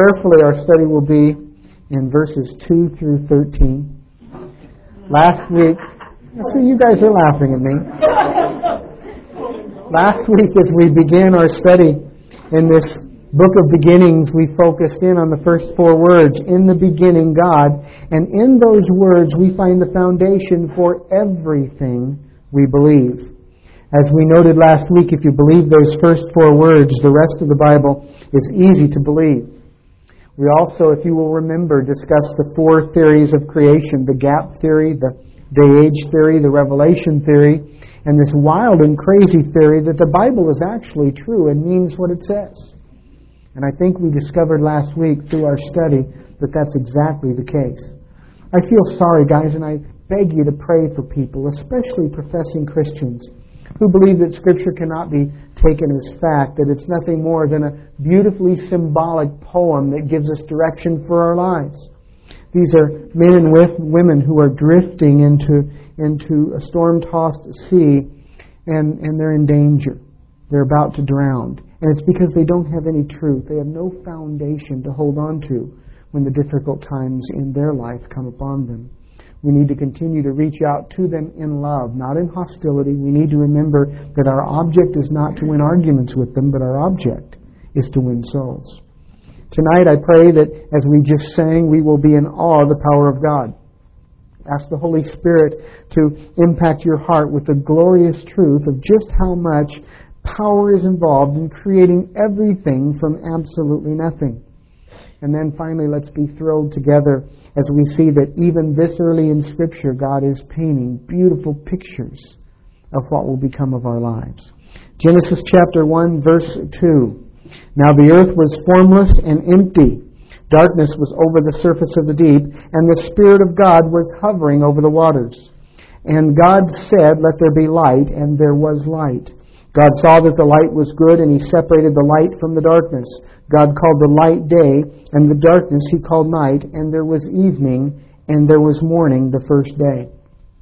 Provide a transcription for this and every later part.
Prayerfully, our study will be in verses 2 through 13. Last week, so you guys are laughing at me. Last week, as we began our study in this book of beginnings, we focused in on the first four words, in the beginning, God. And in those words, we find the foundation for everything we believe. As we noted last week, if you believe those first four words, the rest of the Bible is easy to believe. We also, if you will remember, discussed the four theories of creation, the gap theory, the day-age theory, the revelation theory, and this wild and crazy theory that the Bible is actually true and means what it says. And I think we discovered last week through our study that that's exactly the case. I feel sorry, guys, and I beg you to pray for people, especially professing Christians, who believe that Scripture cannot be taken as fact, that it's nothing more than a beautifully symbolic poem that gives us direction for our lives. These are men and women who are drifting into a storm-tossed sea, and they're in danger. They're about to drown. And it's because they don't have any truth. They have no foundation to hold on to when the difficult times in their life come upon them. We need to continue to reach out to them in love, not in hostility. We need to remember that our object is not to win arguments with them, but our object is to win souls. Tonight I pray that as we just sang, we will be in awe of the power of God. Ask the Holy Spirit to impact your heart with the glorious truth of just how much power is involved in creating everything from absolutely nothing. And then finally, let's be thrilled together as we see that even this early in Scripture, God is painting beautiful pictures of what will become of our lives. Genesis chapter 1, verse 2. Now the earth was formless and empty. Darkness was over the surface of the deep, and the Spirit of God was hovering over the waters. And God said, "Let there be light," and there was light. God saw that the light was good, and He separated the light from the darkness. God called the light day, and the darkness He called night, and there was evening, and there was morning the first day.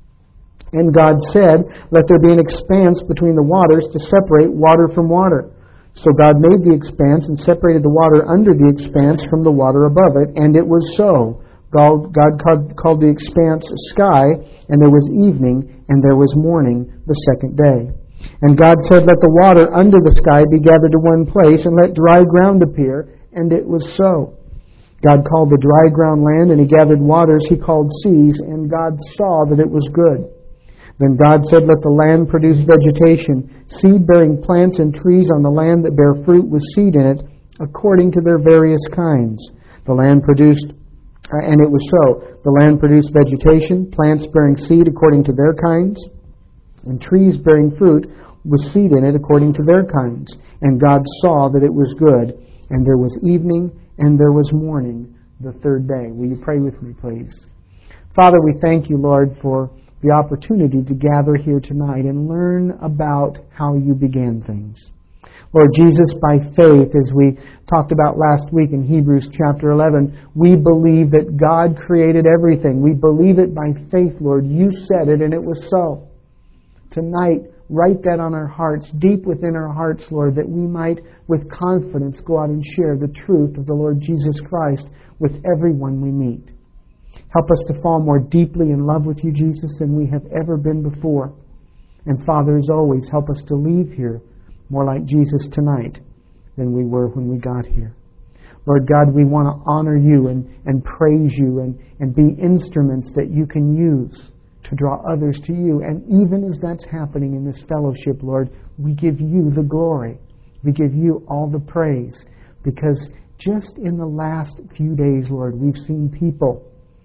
And God said, "Let there be an expanse between the waters to separate water from water." So God made the expanse and separated the water under the expanse from the water above it, and it was so. God called the expanse sky, and there was evening, and there was morning the second day. And God said, "Let the water under the sky be gathered to one place, and let dry ground appear," and it was so. God called the dry ground land, and He gathered waters He called seas, and God saw that it was good. Then God said, "Let the land produce vegetation, seed-bearing plants and trees on the land that bear fruit with seed in it, according to their various kinds." The land produced, and it was so. The land produced vegetation, plants bearing seed according to their kinds, and trees bearing fruit with seed in it according to their kinds. And God saw that it was good. And there was evening, and there was morning the third day. Will you pray with me, please? Father, we thank You, Lord, for the opportunity to gather here tonight and learn about how You began things. Lord Jesus, by faith, as we talked about last week in Hebrews chapter 11, we believe that God created everything. We believe it by faith, Lord. You said it, and it was so. Tonight, write that on our hearts, deep within our hearts, Lord, that we might with confidence go out and share the truth of the Lord Jesus Christ with everyone we meet. Help us to fall more deeply in love with You, Jesus, than we have ever been before. And Father, as always, help us to leave here more like Jesus tonight than we were when we got here. Lord God, we want to honor You and praise You and be instruments that You can use to draw others to You. And even as that's happening in this fellowship, Lord, we give You the glory. We give You all the praise. Because just in the last few days, Lord, we've seen people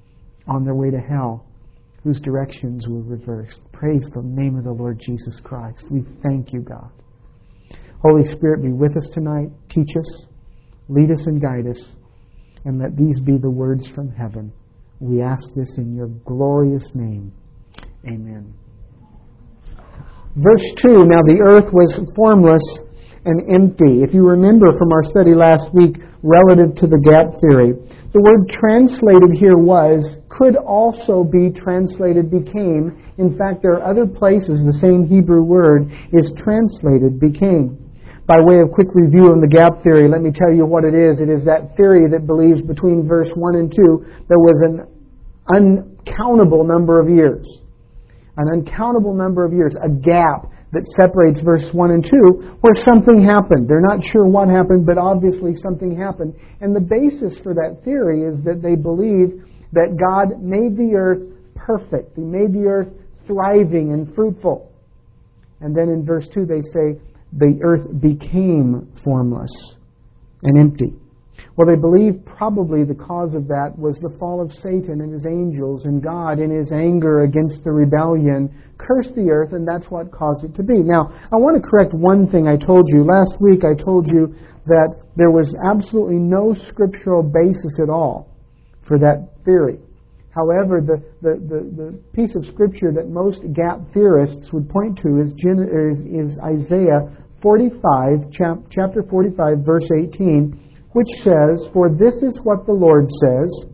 on their way to hell whose directions were reversed. Praise the name of the Lord Jesus Christ. We thank You, God. Holy Spirit, be with us tonight. Teach us, lead us, and guide us. And let these be the words from heaven. We ask this in Your glorious name. Amen. Verse 2, now the earth was formless and empty. If you remember from our study last week relative to the gap theory, the word translated here could also be translated became. In fact, there are other places the same Hebrew word is translated became. By way of quick review on the gap theory, let me tell you what it is. It is that theory that believes between verse 1 and 2 there was an uncountable number of years. An uncountable number of years, a gap that separates verse 1 and 2 where something happened. They're not sure what happened, but obviously something happened. And the basis for that theory is that they believe that God made the earth perfect. He made the earth thriving and fruitful. And then in verse 2 they say the earth became formless and empty. Well, they believe probably the cause of that was the fall of Satan and his angels, and God, in his anger against the rebellion, cursed the earth, and that's what caused it to be. Now, I want to correct one thing I told you. Last week I told you that there was absolutely no scriptural basis at all for that theory. However, the piece of scripture that most gap theorists would point to is Isaiah 45, chapter 45, verse 18, which says, "For this is what the Lord says,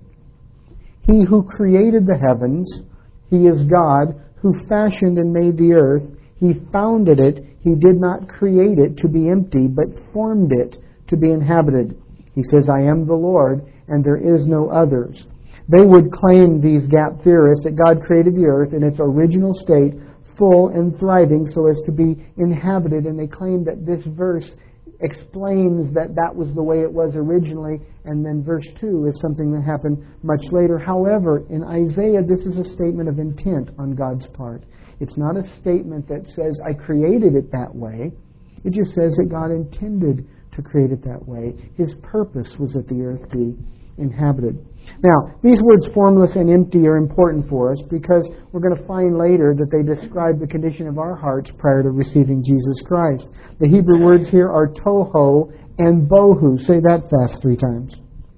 He who created the heavens, He is God, who fashioned and made the earth. He founded it. He did not create it to be empty, but formed it to be inhabited. He says, I am the Lord, and there is no others." They would claim, these gap theorists, that God created the earth in its original state, full and thriving, so as to be inhabited. And they claim that this verse explains that that was the way it was originally, and then verse 2 is something that happened much later. However, in Isaiah, this is a statement of intent on God's part. It's not a statement that says, I created it that way. It just says that God intended to create it that way. His purpose was that the earth be inhabited. Now, these words formless and empty are important for us because we're going to find later that they describe the condition of our hearts prior to receiving Jesus Christ. The Hebrew words here are toho and bohu. Say that fast 3 times.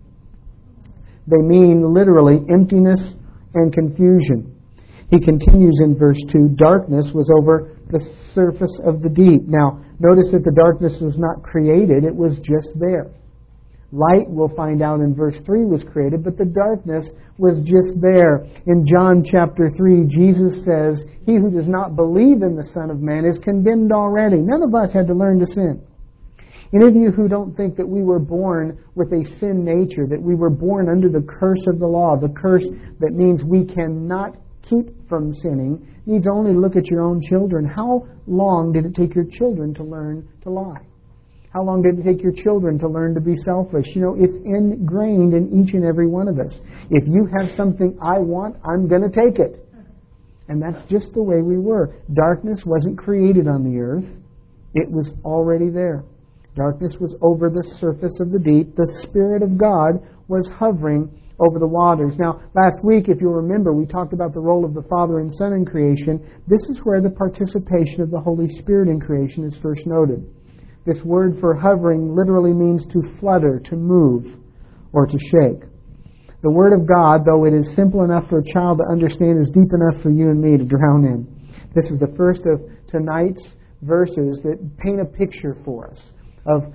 They mean literally emptiness and confusion. He continues in verse 2, darkness was over the surface of the deep. Now, notice that the darkness was not created, it was just there. Light, we'll find out in verse 3, was created, but the darkness was just there. In John chapter 3, Jesus says, he who does not believe in the Son of Man is condemned already. None of us had to learn to sin. Any of you who don't think that we were born with a sin nature, that we were born under the curse of the law, the curse that means we cannot keep from sinning, needs only look at your own children. How long did it take your children to learn to lie? How long did it take your children to learn to be selfish? You know, it's ingrained in each and every one of us. If you have something I want, I'm going to take it. And that's just the way we were. Darkness wasn't created on the earth. It was already there. Darkness was over the surface of the deep. The Spirit of God was hovering over the waters. Now, last week, if you'll remember, we talked about the role of the Father and Son in creation. This is where the participation of the Holy Spirit in creation is first noted. This word for hovering literally means to flutter, to move, or to shake. The Word of God, though it is simple enough for a child to understand, is deep enough for you and me to drown in. This is the first of tonight's verses that paint a picture for us of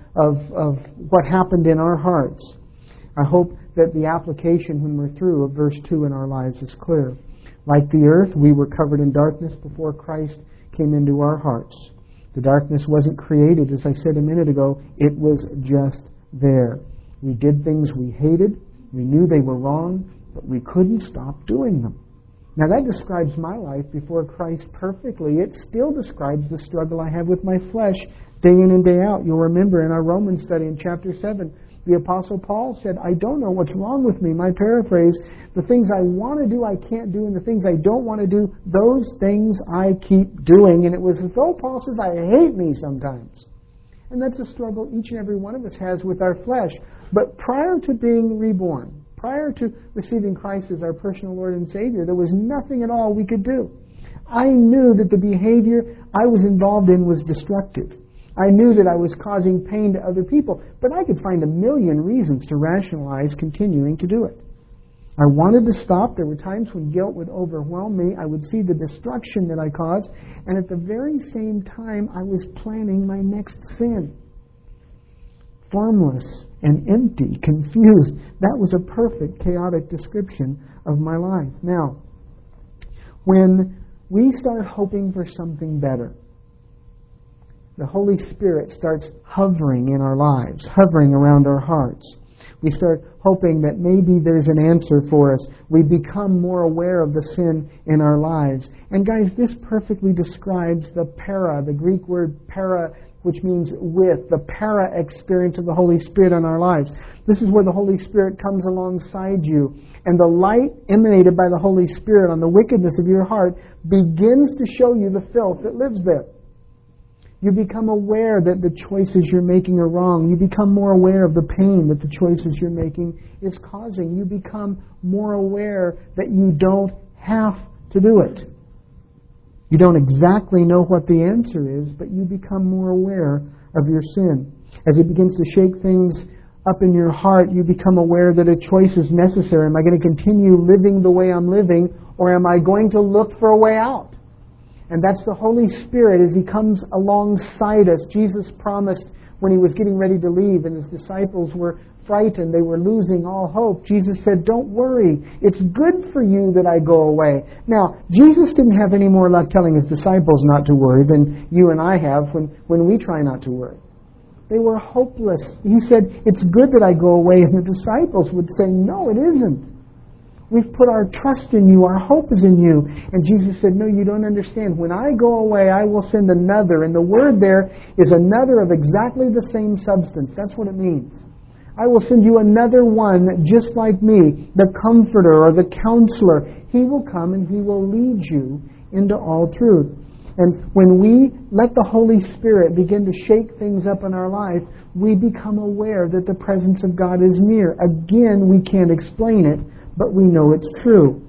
what happened in our hearts. I hope that the application when we're through of verse 2 in our lives is clear. Like the earth, we were covered in darkness before Christ came into our hearts. The darkness wasn't created, as I said a minute ago. It was just there. We did things we hated. We knew they were wrong, but we couldn't stop doing them. Now that describes my life before Christ perfectly. It still describes the struggle I have with my flesh day in and day out. You'll remember in our Romans study in chapter 7, the Apostle Paul said, I don't know what's wrong with me. My paraphrase, the things I want to do, I can't do, and the things I don't want to do, those things I keep doing. And it was as though Paul says, I hate me sometimes. And that's a struggle each and every one of us has with our flesh. But prior to being reborn, prior to receiving Christ as our personal Lord and Savior, there was nothing at all we could do. I knew that the behavior I was involved in was destructive. I knew that I was causing pain to other people, but I could find a million reasons to rationalize continuing to do it. I wanted to stop. There were times when guilt would overwhelm me. I would see the destruction that I caused, and at the very same time, I was planning my next sin. Formless and empty, confused. That was a perfect, chaotic description of my life. Now, when we start hoping for something better, the Holy Spirit starts hovering in our lives, hovering around our hearts. We start hoping that maybe there's an answer for us. We become more aware of the sin in our lives. And guys, this perfectly describes the para, the Greek word para, which means with, the para experience of the Holy Spirit in our lives. This is where the Holy Spirit comes alongside you, and the light emanated by the Holy Spirit on the wickedness of your heart begins to show you the filth that lives there. You become aware that the choices you're making are wrong. You become more aware of the pain that the choices you're making is causing. You become more aware that you don't have to do it. You don't exactly know what the answer is, but you become more aware of your sin. As it begins to shake things up in your heart, you become aware that a choice is necessary. Am I going to continue living the way I'm living, or am I going to look for a way out? And that's the Holy Spirit as He comes alongside us. Jesus promised when He was getting ready to leave and His disciples were frightened, they were losing all hope. Jesus said, don't worry, it's good for you that I go away. Now, Jesus didn't have any more luck telling His disciples not to worry than you and I have when we try not to worry. They were hopeless. He said, it's good that I go away. And the disciples would say, no, it isn't. We've put our trust in you. Our hope is in you. And Jesus said, no, you don't understand. When I go away, I will send another. And the word there is another of exactly the same substance. That's what it means. I will send you another one just like me, the Comforter or the Counselor. He will come and He will lead you into all truth. And when we let the Holy Spirit begin to shake things up in our life, we become aware that the presence of God is near. Again, we can't explain it, but we know it's true.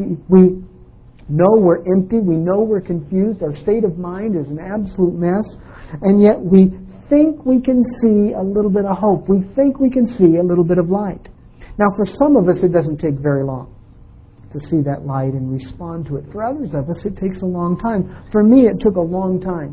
We know we're empty. We know we're confused. Our state of mind is an absolute mess. And yet we think we can see a little bit of hope. We think we can see a little bit of light. Now, for some of us, it doesn't take very long to see that light and respond to it. For others of us, it takes a long time. For me, it took a long time.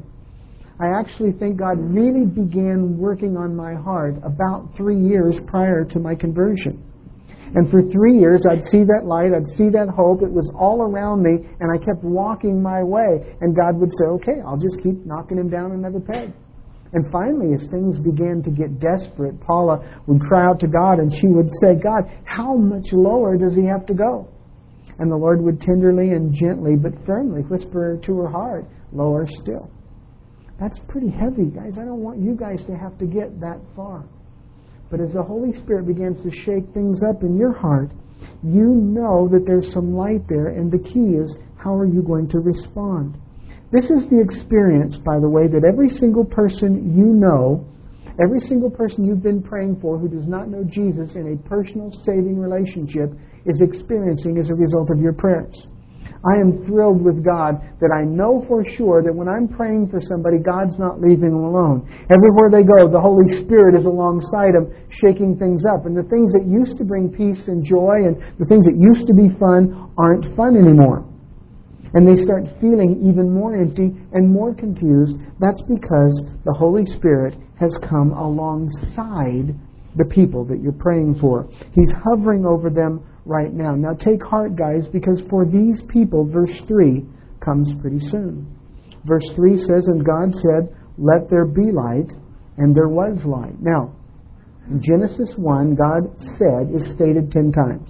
I actually think God really began working on my heart about 3 years prior to my conversion. And for 3 years, I'd see that light, I'd see that hope. It was all around me, and I kept walking my way. And God would say, okay, I'll just keep knocking him down another peg. And finally, as things began to get desperate, Paula would cry out to God, and she would say, God, how much lower does he have to go? And the Lord would tenderly and gently but firmly whisper to her heart, lower still. That's pretty heavy, guys. I don't want you guys to have to get that far. But as the Holy Spirit begins to shake things up in your heart, you know that there's some light there, and the key is, how are you going to respond? This is the experience, by the way, that every single person you know, every single person you've been praying for who does not know Jesus in a personal saving relationship is experiencing as a result of your prayers. I am thrilled with God that I know for sure that when I'm praying for somebody, God's not leaving them alone. Everywhere they go, the Holy Spirit is alongside them, shaking things up. And the things that used to bring peace and joy and the things that used to be fun aren't fun anymore. And they start feeling even more empty and more confused. That's because the Holy Spirit has come alongside the people that you're praying for. He's hovering over them right now. Now take heart, guys, because for these people, verse 3 comes pretty soon. Verse 3 says, and God said, let there be light, and there was light. Now, in Genesis 1, God said is stated 10 times.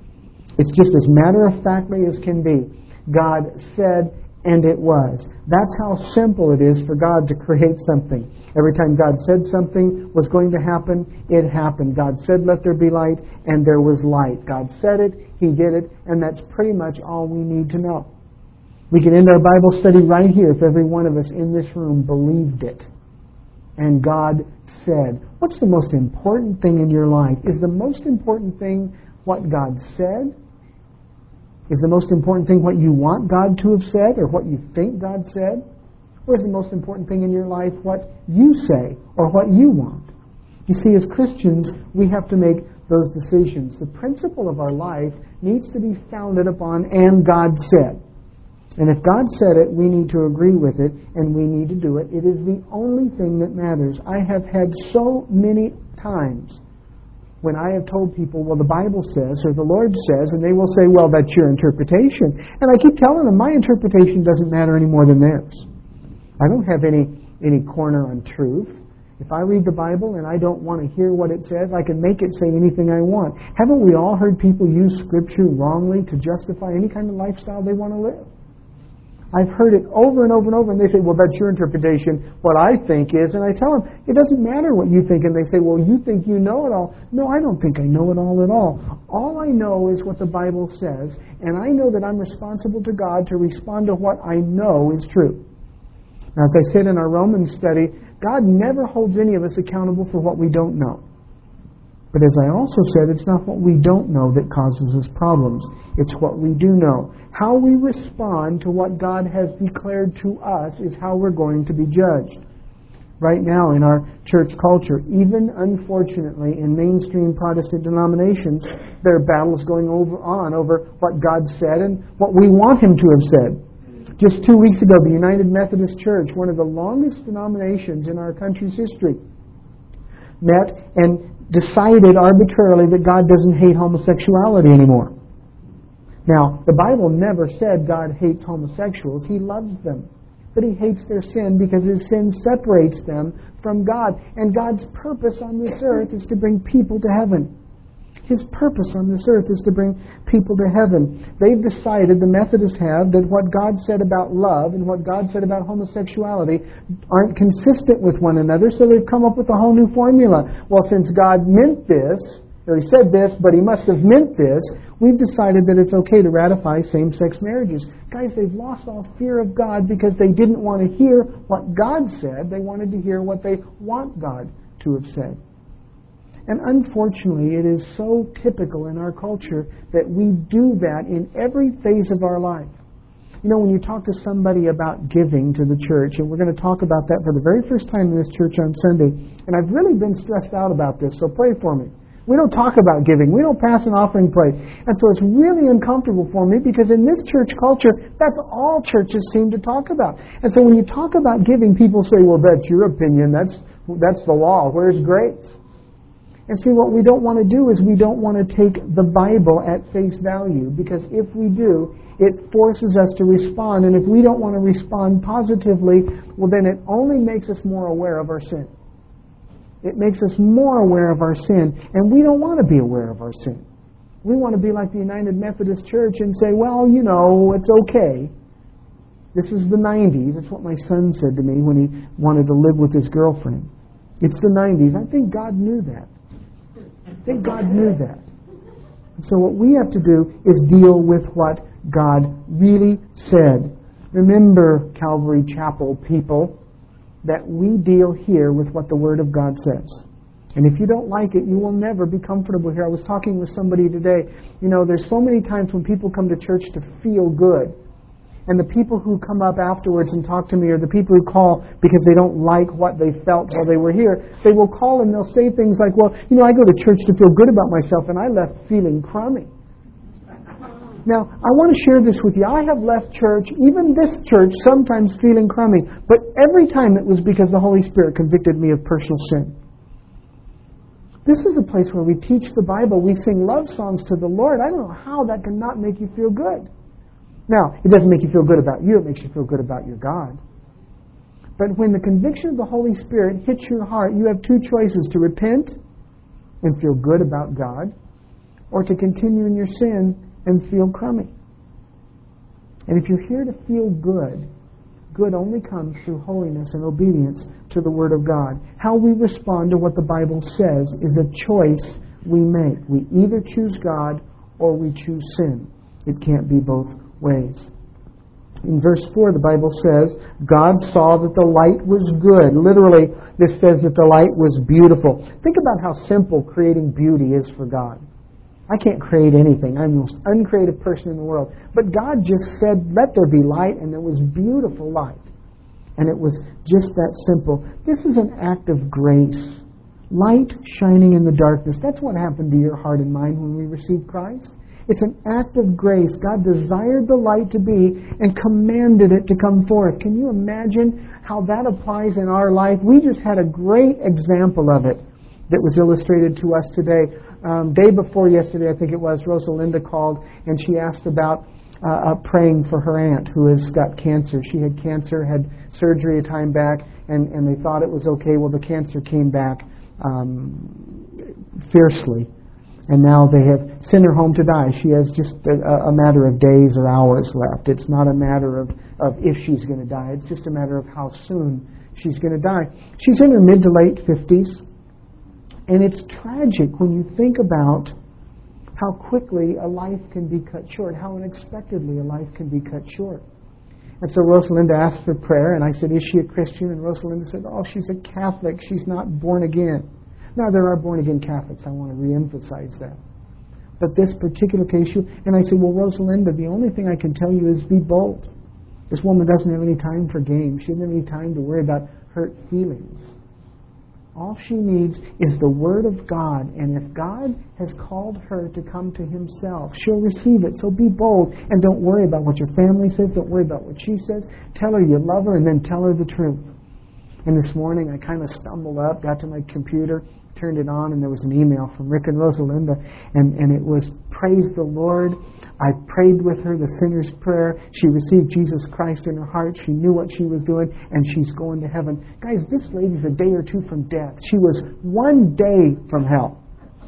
It's just as matter-of-factly as can be. God said, and it was. That's how simple it is for God to create something. Every time God said something was going to happen, it happened. God said, let there be light, and there was light. God said it, He did it, and that's pretty much all we need to know. We can end our Bible study right here if every one of us in this room believed it. And God said. What's the most important thing in your life? Is the most important thing what God said? Is the most important thing what you want God to have said or what you think God said? Or is the most important thing in your life what you say or what you want? You see, as Christians, we have to make those decisions. The principle of our life needs to be founded upon, and God said. And if God said it, we need to agree with it, and we need to do it. It is the only thing that matters. I have had so many times when I have told people, well, the Bible says, or the Lord says, and they will say, well, that's your interpretation. And I keep telling them, my interpretation doesn't matter any more than theirs. I don't have any any corner on truth. If I read the Bible and I don't want to hear what it says, I can make it say anything I want. Haven't we all heard people use Scripture wrongly to justify any kind of lifestyle they want to live? I've heard it over and over and over, and they say, well, that's your interpretation. What I think is, and I tell them, it doesn't matter what you think. And they say, well, you think you know it all. No, I don't think I know it all at all. All I know is what the Bible says, and I know that I'm responsible to God to respond to what I know is true. Now, as I said in our Romans study, God never holds any of us accountable for what we don't know. But as I also said, it's not what we don't know that causes us problems. It's what we do know. How we respond to what God has declared to us is how we're going to be judged. Right now in our church culture, even unfortunately in mainstream Protestant denominations, there are battles going on over what God said and what we want Him to have said. Just 2 weeks ago, the United Methodist Church, one of the longest denominations in our country's history, met and decided arbitrarily that God doesn't hate homosexuality anymore. Now, the Bible never said God hates homosexuals. He loves them. But He hates their sin because His sin separates them from God. And God's purpose on this earth is to bring people to heaven. His purpose on this earth is to bring people to heaven. They've decided, the Methodists have, that what God said about love and what God said about homosexuality aren't consistent with one another, so they've come up with a whole new formula. Well, since God meant this, or He said this, but He must have meant this, we've decided that it's okay to ratify same-sex marriages. Guys, they've lost all fear of God because they didn't want to hear what God said. They wanted to hear what they want God to have said. And unfortunately, it is so typical in our culture that we do that in every phase of our life. You know, when you talk to somebody about giving to the church, and we're going to talk about that for the very first time in this church on Sunday, and I've really been stressed out about this, so pray for me. We don't talk about giving. We don't pass an offering plate. And so it's really uncomfortable for me because in this church culture, that's all churches seem to talk about. And so when you talk about giving, people say, well, that's your opinion. That's the law. Where's grace? And see, what we don't want to do is we don't want to take the Bible at face value, because if we do, it forces us to respond. And if we don't want to respond positively, well, then it only makes us more aware of our sin. It makes us more aware of our sin, and we don't want to be aware of our sin. We want to be like the United Methodist Church and say, well, you know, it's okay. This is the 90s. That's what my son said to me when he wanted to live with his girlfriend. It's the 90s. I think God knew that. I think God knew that. And so what we have to do is deal with what God really said. Remember, Calvary Chapel people, that we deal here with what the Word of God says. And if you don't like it, you will never be comfortable here. I was talking with somebody today. You know, there's so many times when people come to church to feel good. And the people who come up afterwards and talk to me are the people who call because they don't like what they felt while they were here. They will call and they'll say things like, well, you know, I go to church to feel good about myself and I left feeling crummy. Now, I want to share this with you. I have left church, even this church, sometimes feeling crummy. But every time it was because the Holy Spirit convicted me of personal sin. This is a place where we teach the Bible. We sing love songs to the Lord. I don't know how that can not make you feel good. Now, it doesn't make you feel good about you. It makes you feel good about your God. But when the conviction of the Holy Spirit hits your heart, you have two choices: to repent and feel good about God, or to continue in your sin and feel crummy. And if you're here to feel good, good only comes through holiness and obedience to the Word of God. How we respond to what the Bible says is a choice we make. We either choose God or we choose sin. It can't be both ways. In verse 4, the Bible says, God saw that the light was good. Literally, this says that the light was beautiful. Think about how simple creating beauty is for God. I can't create anything. I'm the most uncreative person in the world. But God just said, let there be light, and there was beautiful light. And it was just that simple. This is an act of grace. Light shining in the darkness. That's what happened to your heart and mind when we received Christ. It's an act of grace. God desired the light to be and commanded it to come forth. Can you imagine how that applies in our life? We just had a great example of it that was illustrated to us today. Day before yesterday, I think it was, Rosalinda called and she asked about praying for her aunt who has got cancer. She had cancer, had surgery a time back, and they thought it was okay. Well, the cancer came back fiercely. And now they have sent her home to die. She has just a matter of days or hours left. It's not a matter of if she's going to die. It's just a matter of how soon she's going to die. She's in her mid to late 50s. And it's tragic when you think about how quickly a life can be cut short, how unexpectedly a life can be cut short. And so Rosalinda asked for prayer, and I said, is she a Christian? And Rosalinda said, oh, she's a Catholic. She's not born again. Now, there are born-again Catholics. I want to reemphasize that. But this particular case, and I said, well, Rosalinda, the only thing I can tell you is be bold. This woman doesn't have any time for games. She doesn't have any time to worry about hurt feelings. All she needs is the Word of God. And if God has called her to come to Himself, she'll receive it. So be bold and don't worry about what your family says. Don't worry about what she says. Tell her you love her and then tell her the truth. And this morning I kind of stumbled up, got to my computer, turned it on, and there was an email from Rick and Rosalinda, and it was, praise the Lord. I prayed with her the sinner's prayer. She received Jesus Christ in her heart. She knew what she was doing, and she's going to heaven. Guys, this lady's a day or two from death. She was one day from hell.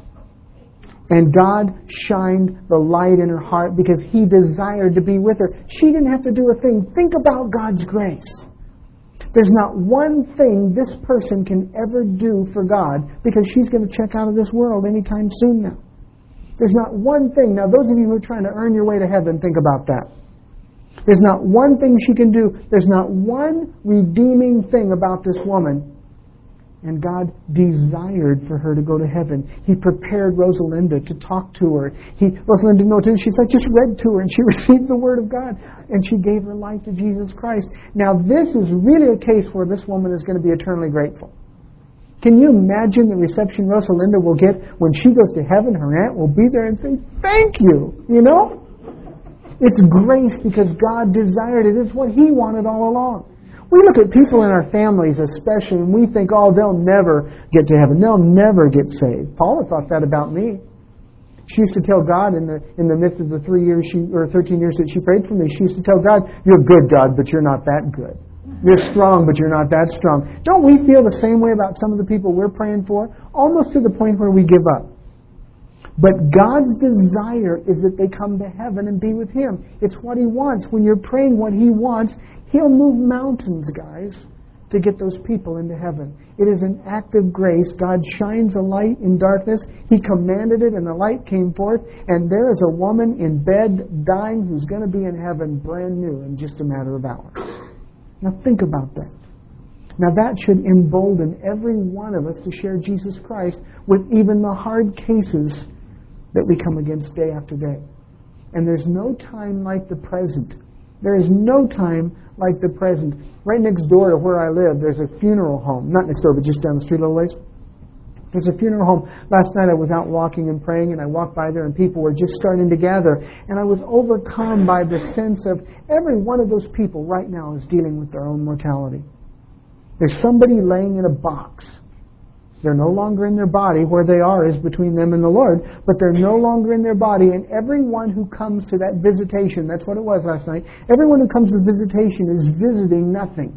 And God shined the light in her heart because He desired to be with her. She didn't have to do a thing. Think about God's grace. There's not one thing this person can ever do for God because she's going to check out of this world anytime soon now. There's not one thing. Now, those of you who are trying to earn your way to heaven, think about that. There's not one thing she can do. There's not one redeeming thing about this woman. And God desired for her to go to heaven. He prepared Rosalinda to talk to her. Rosalinda didn't know what to do. She said, I just read to her, and she received the Word of God. And she gave her life to Jesus Christ. Now, this is really a case where this woman is going to be eternally grateful. Can you imagine the reception Rosalinda will get when she goes to heaven? Her aunt will be there and say, thank you, you know? It's grace because God desired it. It's what He wanted all along. We look at people in our families especially, and we think, oh, they'll never get to heaven. They'll never get saved. Paula thought that about me. She used to tell God in the midst of the 13 years that she prayed for me, she used to tell God, you're good, God, but you're not that good. You're strong, but you're not that strong. Don't we feel the same way about some of the people we're praying for? Almost to the point where we give up. But God's desire is that they come to heaven and be with Him. It's what He wants. When you're praying what He wants, He'll move mountains, guys, to get those people into heaven. It is an act of grace. God shines a light in darkness. He commanded it, and the light came forth. And there is a woman in bed dying who's going to be in heaven brand new in just a matter of hours. Now think about that. Now that should embolden every one of us to share Jesus Christ with even the hard cases that we come against day after day. And there's no time like the present. There is no time like the present. Right next door to where I live, there's a funeral home. Not next door, but just down the street a little ways. There's a funeral home. Last night I was out walking and praying, and I walked by there, and people were just starting to gather. And I was overcome by the sense of every one of those people right now is dealing with their own mortality. There's somebody laying in a box. They're no longer in their body. Where they are is between them and the Lord. But they're no longer in their body. And everyone who comes to that visitation, that's what it was last night, everyone who comes to visitation is visiting nothing.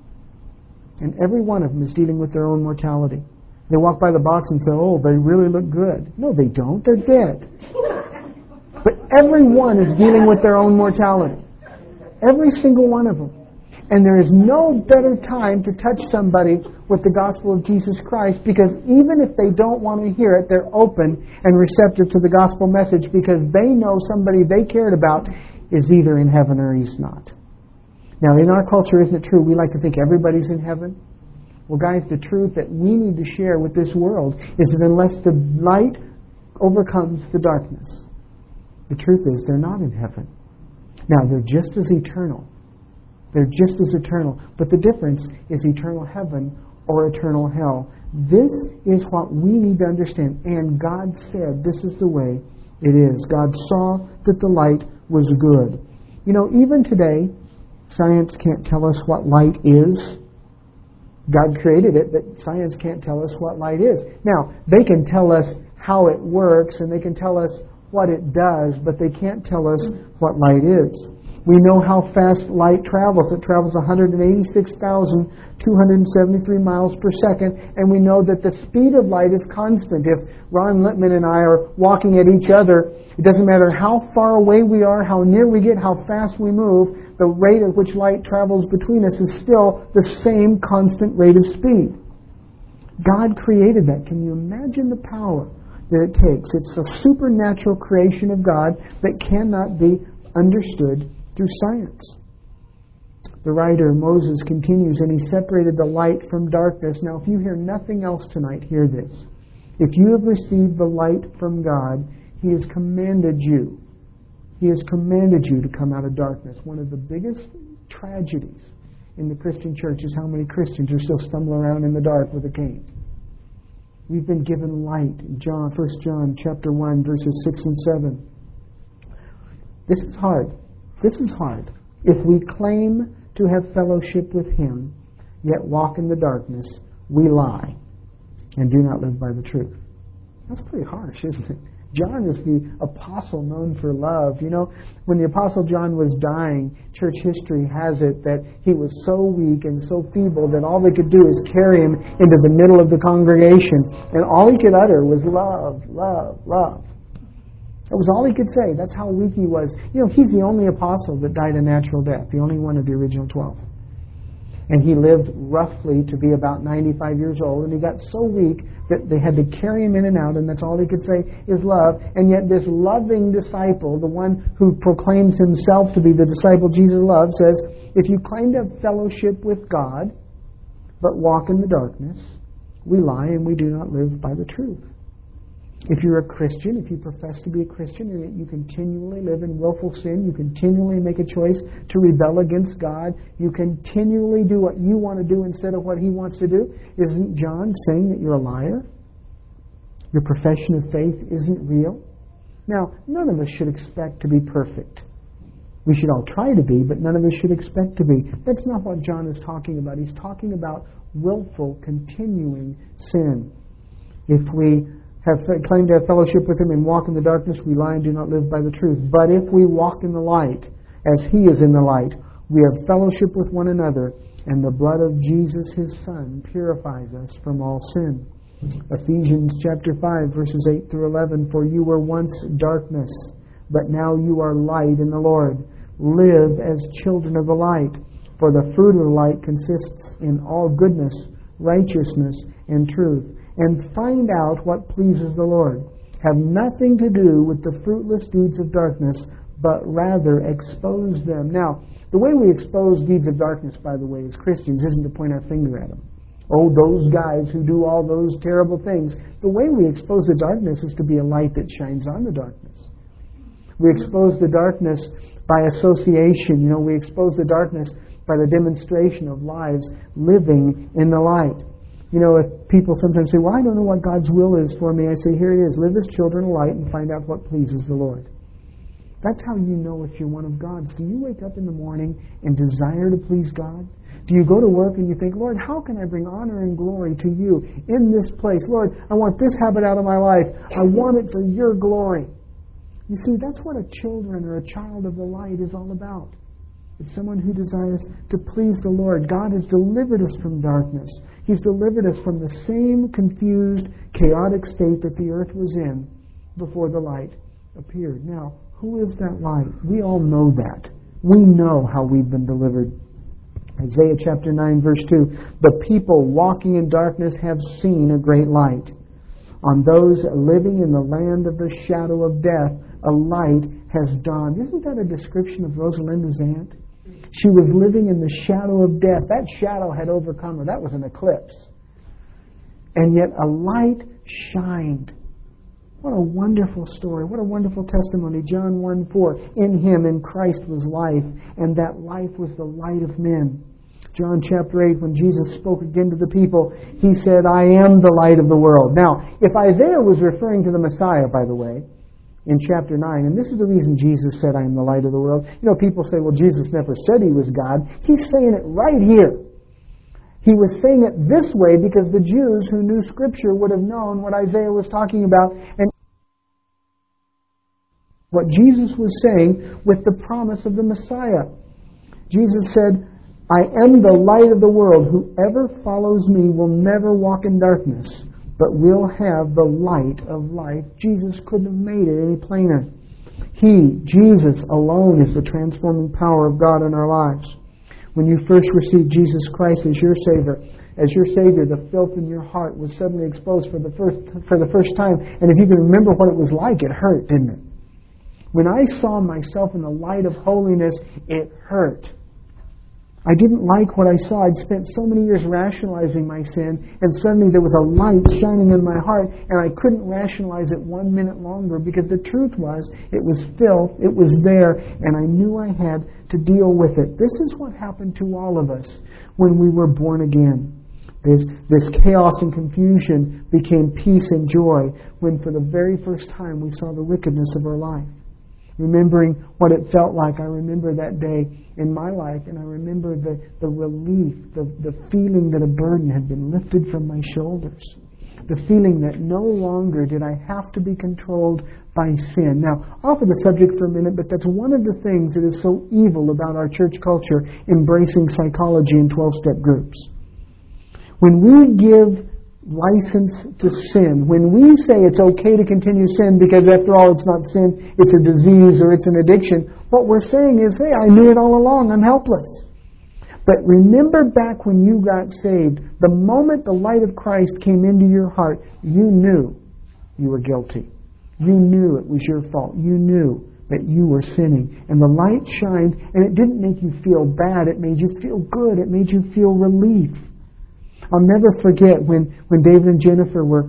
And every one of them is dealing with their own mortality. They walk by the box and say, oh, they really look good. No, they don't. They're dead. But everyone is dealing with their own mortality. Every single one of them. And there is no better time to touch somebody with the gospel of Jesus Christ, because even if they don't want to hear it, they're open and receptive to the gospel message because they know somebody they cared about is either in heaven or he's not. Now, in our culture, isn't it true? We like to think everybody's in heaven. Well, guys, the truth that we need to share with this world is that unless the light overcomes the darkness, the truth is they're not in heaven. Now, they're just as eternal. They're just as eternal. But the difference is eternal heaven or eternal hell. This is what we need to understand. And God said this is the way it is. God saw that the light was good. You know, even today, science can't tell us what light is. God created it, but science can't tell us what light is. Now, they can tell us how it works and they can tell us what it does, but they can't tell us what light is. We know how fast light travels. It travels 186,273 miles per second, and we know that the speed of light is constant. If Ron Littman and I are walking at each other, it doesn't matter how far away we are, how near we get, how fast we move, the rate at which light travels between us is still the same constant rate of speed. God created that. Can you imagine the power that it takes? It's a supernatural creation of God that cannot be understood through science. The writer, Moses, continues, and he separated the light from darkness. Now, if you hear nothing else tonight, hear this. If you have received the light from God, He has commanded you. He has commanded you to come out of darkness. One of the biggest tragedies in the Christian church is how many Christians are still stumbling around in the dark with a cane. We've been given light. 1 John chapter 1, verses 6 and 7. This is hard. This is hard. If we claim to have fellowship with Him, yet walk in the darkness, we lie and do not live by the truth. That's pretty harsh, isn't it? John is the apostle known for love. You know, when the apostle John was dying, church history has it that he was so weak and so feeble that all they could do is carry him into the middle of the congregation. And all he could utter was love, love, love. That was all he could say. That's how weak he was. You know, he's the only apostle that died a natural death, the only one of the original 12. And he lived roughly to be about 95 years old, and he got so weak that they had to carry him in and out, and that's all he could say is love. And yet this loving disciple, the one who proclaims himself to be the disciple Jesus loved, says, if you claim to have fellowship with God, but walk in the darkness, we lie and we do not live by the truth. If you're a Christian, if you profess to be a Christian, and you continually live in willful sin, you continually make a choice to rebel against God, you continually do what you want to do instead of what He wants to do, isn't John saying that you're a liar? Your profession of faith isn't real? Now, none of us should expect to be perfect. We should all try to be, but none of us should expect to be. That's not what John is talking about. He's talking about willful, continuing sin. If we have claimed to have fellowship with Him and walk in the darkness, we lie and do not live by the truth. But if we walk in the light, as He is in the light, we have fellowship with one another, and the blood of Jesus, His Son, purifies us from all sin. Ephesians chapter 5, verses 8 through 11, for you were once darkness, but now you are light in the Lord. Live as children of the light, for the fruit of the light consists in all goodness, righteousness, and truth. And find out what pleases the Lord. Have nothing to do with the fruitless deeds of darkness, but rather expose them. Now, the way we expose deeds of darkness, by the way, as Christians, isn't to point our finger at them. Oh, those guys who do all those terrible things. The way we expose the darkness is to be a light that shines on the darkness. We expose the darkness by association. You know, we expose the darkness by the demonstration of lives living in the light. You know, if people sometimes say, well, I don't know what God's will is for me, I say, here it is. Live as children of light and find out what pleases the Lord. That's how you know if you're one of God's. Do you wake up in the morning and desire to please God? Do you go to work and you think, Lord, how can I bring honor and glory to you in this place? Lord, I want this habit out of my life. I want it for your glory. You see, that's what a children or a child of the light is all about. It's someone who desires to please the Lord. God has delivered us from darkness. He's delivered us from the same confused, chaotic state that the earth was in before the light appeared. Now, who is that light? We all know that. We know how we've been delivered. Isaiah chapter 9, verse 2, the people walking in darkness have seen a great light. On those living in the land of the shadow of death, a light has dawned. Isn't that a description of Rosalinda's aunt? She was living in the shadow of death. That shadow had overcome her. That was an eclipse. And yet a light shined. What a wonderful story. What a wonderful testimony. John 1:4. In Him, in Christ, was life, and that life was the light of men. John chapter 8, when Jesus spoke again to the people, He said, I am the light of the world. Now, if Isaiah was referring to the Messiah, by the way, in chapter 9, and this is the reason Jesus said, I am the light of the world. You know, people say, well, Jesus never said He was God. He's saying it right here. He was saying it this way because the Jews who knew Scripture would have known what Isaiah was talking about. And what Jesus was saying with the promise of the Messiah. Jesus said, I am the light of the world. Whoever follows me will never walk in darkness, but will have the light of life. Jesus couldn't have made it any plainer. He, Jesus alone, is the transforming power of God in our lives. When you first received Jesus Christ as your Savior, the filth in your heart was suddenly exposed for the first time. And if you can remember what it was like, it hurt, didn't it? When I saw myself in the light of holiness, it hurt. I didn't like what I saw. I'd spent so many years rationalizing my sin, and suddenly there was a light shining in my heart, and I couldn't rationalize it 1 minute longer, because the truth was, it was filth, it was there, and I knew I had to deal with it. This is what happened to all of us when we were born again. This chaos and confusion became peace and joy when for the very first time we saw the wickedness of our life. Remembering what it felt like, I remember that day in my life, and I remember the relief, the feeling that a burden had been lifted from my shoulders. The feeling that no longer did I have to be controlled by sin. Now, off of the subject for a minute, but that's one of the things that is so evil about our church culture embracing psychology and 12-step groups. When we give license to sin, when we say it's okay to continue sin because after all it's not sin, it's a disease or it's an addiction, what we're saying is, hey, I knew it all along, I'm helpless. But remember back when you got saved, the moment the light of Christ came into your heart, you knew you were guilty. You knew it was your fault. You knew that you were sinning. And the light shined, and it didn't make you feel bad. It made you feel good. It made you feel relief. I'll never forget when David and Jennifer were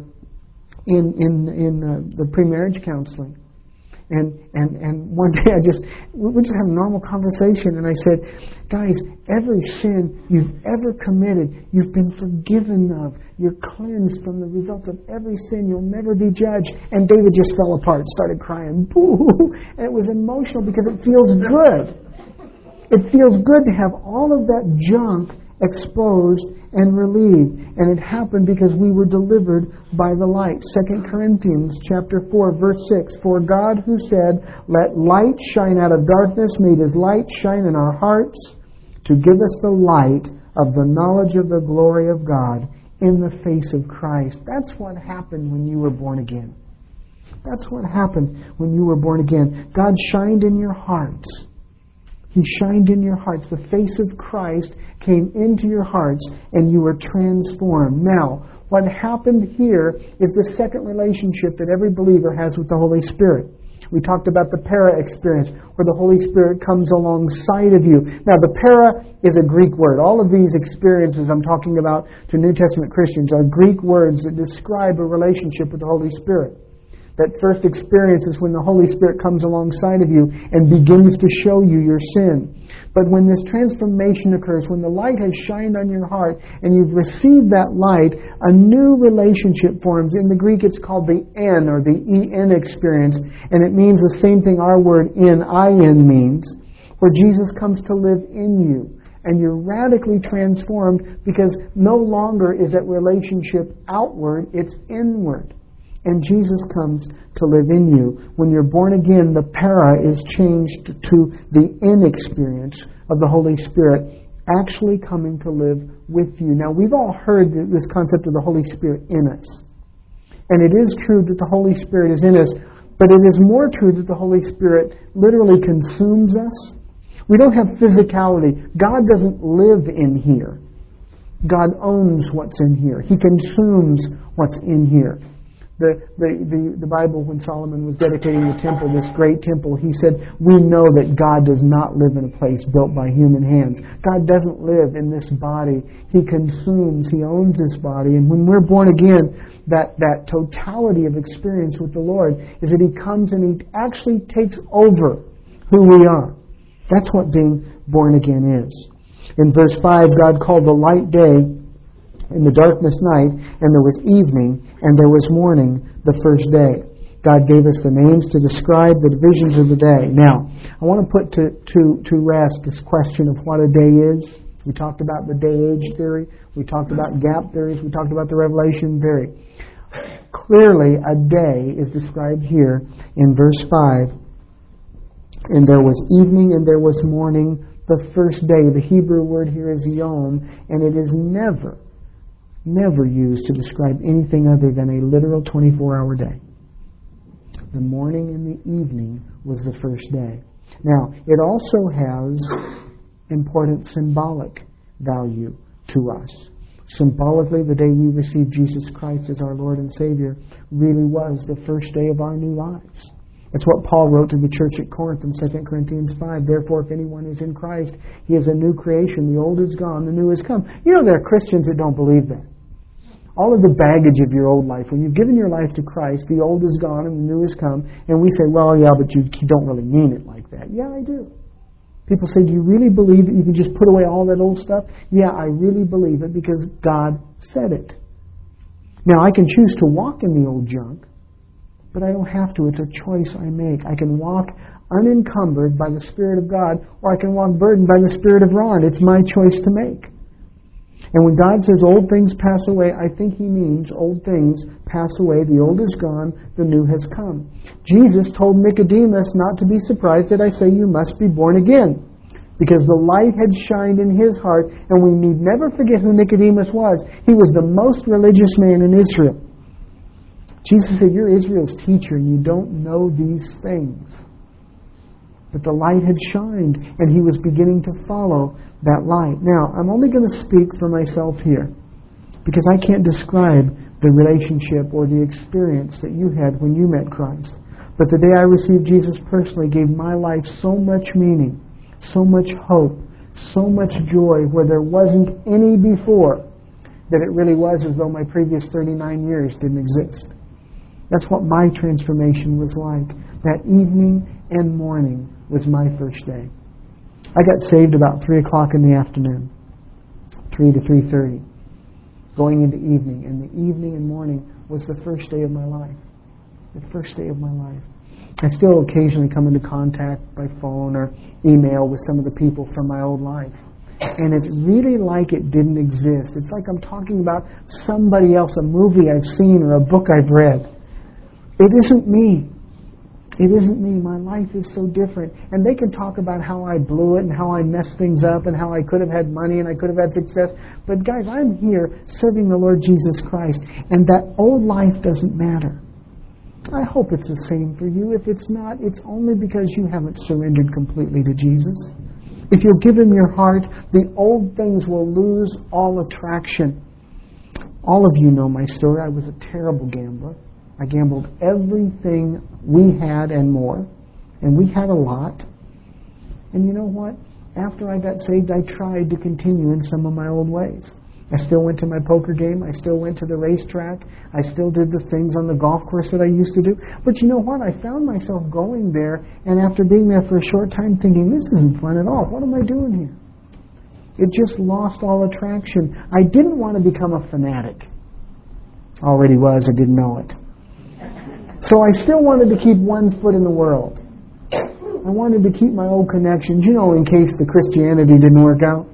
in the pre-marriage counseling. And one day we just had a normal conversation, and I said, guys, every sin you've ever committed, you've been forgiven of. You're cleansed from the results of every sin. You'll never be judged. And David just fell apart, started crying. Boo! And it was emotional because it feels good. It feels good to have all of that junk exposed and relieved. And it happened because we were delivered by the light. 2 Corinthians chapter 4, verse 6. For God, who said, let light shine out of darkness, made His light shine in our hearts to give us the light of the knowledge of the glory of God in the face of Christ. That's what happened when you were born again. That's what happened when you were born again. God shined in your hearts. He shined in your hearts. The face of Christ came into your hearts, and you were transformed. Now, what happened here is the second relationship that every believer has with the Holy Spirit. We talked about the para experience, where the Holy Spirit comes alongside of you. Now, the para is a Greek word. All of these experiences I'm talking about to New Testament Christians are Greek words that describe a relationship with the Holy Spirit. That first experience is when the Holy Spirit comes alongside of you and begins to show you your sin. But when this transformation occurs, when the light has shined on your heart and you've received that light, a new relationship forms. In the Greek, it's called the en, or the en experience, and it means the same thing our word in means, where Jesus comes to live in you. And you're radically transformed because no longer is that relationship outward, it's inward. And Jesus comes to live in you. When you're born again, the para is changed to the in experience of the Holy Spirit actually coming to live with you. Now, we've all heard this concept of the Holy Spirit in us. And it is true that the Holy Spirit is in us, but it is more true that the Holy Spirit literally consumes us. We don't have physicality. God doesn't live in here. God owns what's in here. He consumes what's in here. The Bible, when Solomon was dedicating the temple, this great temple, he said, we know that God does not live in a place built by human hands. God doesn't live in this body. He consumes, He owns this body. And when we're born again, that totality of experience with the Lord is that He comes and He actually takes over who we are. That's what being born again is. In verse 5, God called the light day in the darkness night, and there was evening, and there was morning the first day. God gave us the names to describe the divisions of the day. Now, I want to put to rest this question of what a day is. We talked about the day-age theory. We talked about gap theories. We talked about the revelation theory. Clearly, a day is described here in verse 5 And there was evening and there was morning, the first day. The Hebrew word here is yom, and it is never used to describe anything other than a literal 24-hour day. The morning and the evening was the first day. Now, it also has important symbolic value to us. Symbolically, the day we received Jesus Christ as our Lord and Savior really was the first day of our new lives. That's what Paul wrote to the church at Corinth in 2 Corinthians 5. Therefore, if anyone is in Christ, he is a new creation. The old is gone, the new has come. You know, there are Christians that don't believe that. All of the baggage of your old life, when you've given your life to Christ, the old is gone and the new has come. And we say, well, yeah, but you don't really mean it like that. Yeah, I do. People say, do you really believe that you can just put away all that old stuff? Yeah, I really believe it because God said it. Now, I can choose to walk in the old junk, but I don't have to. It's a choice I make. I can walk unencumbered by the Spirit of God, or I can walk burdened by the Spirit of Ron. It's my choice to make. And when God says old things pass away, I think He means old things pass away. The old is gone, the new has come. Jesus told Nicodemus not to be surprised that I say you must be born again, because the light had shined in his heart, and we need never forget who Nicodemus was. He was the most religious man in Israel. Jesus said, you're Israel's teacher, and you don't know these things. But the light had shined, and he was beginning to follow that light. Now, I'm only going to speak for myself here, because I can't describe the relationship or the experience that you had when you met Christ. But the day I received Jesus personally gave my life so much meaning, so much hope, so much joy where there wasn't any before, that it really was as though my previous 39 years didn't exist. That's what my transformation was like. That evening and morning was my first day. I got saved about 3 o'clock in the afternoon, 3 to 3:30, going into evening. And the evening and morning was the first day of my life. The first day of my life. I still occasionally come into contact by phone or email with some of the people from my old life. And it's really like it didn't exist. It's like I'm talking about somebody else, a movie I've seen or a book I've read. It isn't me. It isn't me. My life is so different. And they can talk about how I blew it and how I messed things up and how I could have had money and I could have had success. But guys, I'm here serving the Lord Jesus Christ. And that old life doesn't matter. I hope it's the same for you. If it's not, it's only because you haven't surrendered completely to Jesus. If you'll give Him your heart, the old things will lose all attraction. All of you know my story. I was a terrible gambler. I gambled everything we had and more. And we had a lot. And you know what? After I got saved, I tried to continue in some of my old ways. I still went to my poker game. I still went to the racetrack. I still did the things on the golf course that I used to do. But you know what? I found myself going there, and after being there for a short time thinking, this isn't fun at all. What am I doing here? It just lost all attraction. I didn't want to become a fanatic. Already was. I didn't know it. So I still wanted to keep one foot in the world. I wanted to keep my old connections, you know, in case the Christianity didn't work out.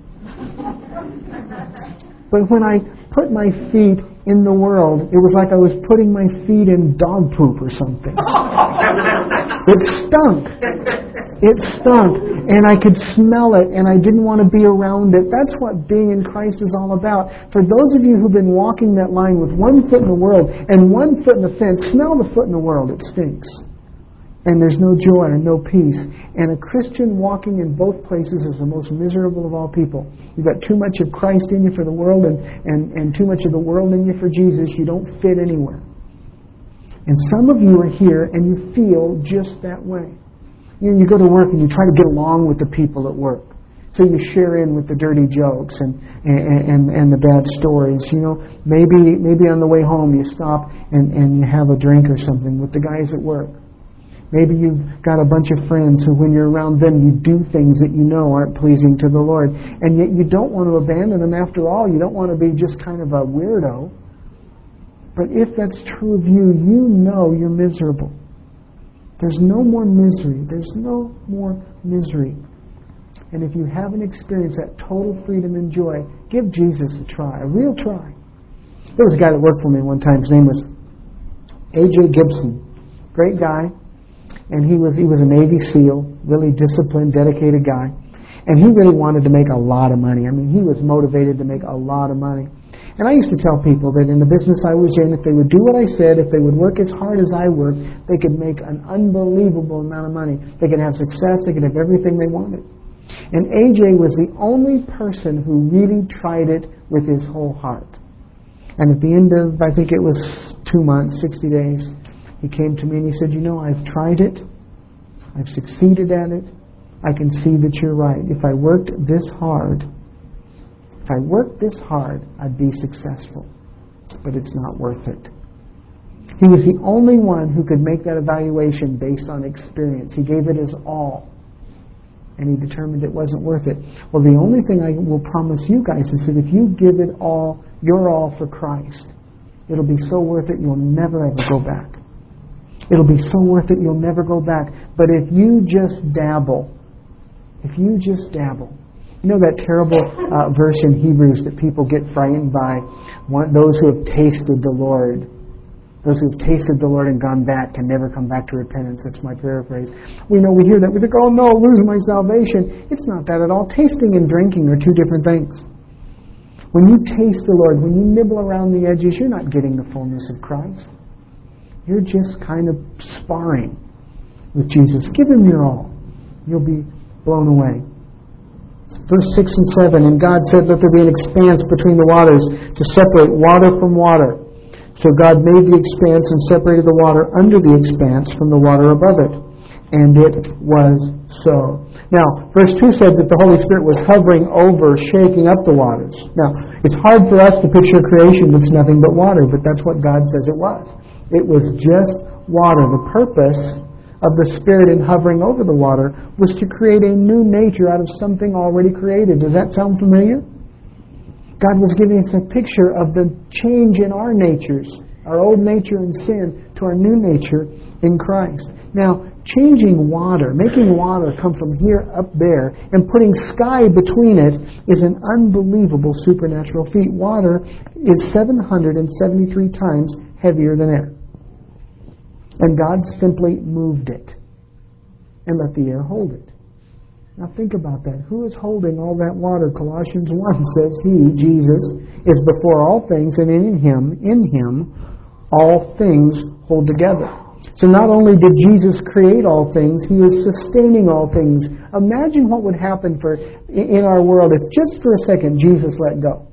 But when I put my feet in the world, it was like I was putting my feet in dog poop or something. It stunk. It stunk. And I could smell it, and I didn't want to be around it. That's what being in Christ is all about. For those of you who've been walking that line with one foot in the world and one foot in the fence, smell the foot in the world. It stinks. And there's no joy and no peace. And a Christian walking in both places is the most miserable of all people. You've got too much of Christ in you for the world and too much of the world in you for Jesus. You don't fit anywhere. And some of you are here and you feel just that way. You go to work and you try to get along with the people at work. So you share in with the dirty jokes and the bad stories. You know, maybe on the way home you stop and you have a drink or something with the guys at work. Maybe you've got a bunch of friends who, when you're around them, you do things that you know aren't pleasing to the Lord. And yet you don't want to abandon them after all. You don't want to be just kind of a weirdo. But if that's true of you, you know you're miserable. There's no more misery. There's no more misery. And if you haven't experienced that total freedom and joy, give Jesus a try, a real try. There was a guy that worked for me one time. His name was A.J. Gibson. Great guy. And he was a Navy SEAL, really disciplined, dedicated guy. And he really wanted to make a lot of money. I mean, he was motivated to make a lot of money. And I used to tell people that in the business I was in, if they would do what I said, if they would work as hard as I worked, they could make an unbelievable amount of money. They could have success. They could have everything they wanted. And AJ was the only person who really tried it with his whole heart. And at the end of, I think it was 2 months, 60 days, he came to me and he said, I've tried it. I've succeeded at it. I can see that you're right. If I worked this hard, I'd be successful. But it's not worth it. He was the only one who could make that evaluation based on experience. He gave it his all. And he determined it wasn't worth it. Well, the only thing I will promise you guys is that if you give it all, your all for Christ, it'll be so worth it you'll never ever go back. It'll be so worth it you'll never go back. But if you just dabble, that terrible verse in Hebrews that people get frightened by, those who have tasted the Lord. Those who have tasted the Lord and gone back can never come back to repentance. That's my paraphrase. We hear that. We think, oh no, I'll lose my salvation. It's not that at all. Tasting and drinking are two different things. When you taste the Lord, when you nibble around the edges, you're not getting the fullness of Christ. You're just kind of sparring with Jesus. Give Him your all. You'll be blown away. Verse 6 and 7, and God said, let there be an expanse between the waters to separate water from water. So God made the expanse and separated the water under the expanse from the water above it. And it was so. Now, verse 2 said that the Holy Spirit was hovering over, shaking up the waters. Now, it's hard for us to picture creation that's nothing but water, but that's what God says it was. It was just water. The purpose of the Spirit in hovering over the water was to create a new nature out of something already created. Does that sound familiar? God was giving us a picture of the change in our natures, our old nature in sin, to our new nature in Christ. Now, changing water, making water come from here up there, and putting sky between it is an unbelievable supernatural feat. Water is 773 times heavier than air. And God simply moved it and let the air hold it. Now think about that. Who is holding all that water? Colossians 1 says He, Jesus, is before all things, and in Him, all things hold together. So not only did Jesus create all things, He is sustaining all things. Imagine what would happen in our world if just for a second Jesus let go.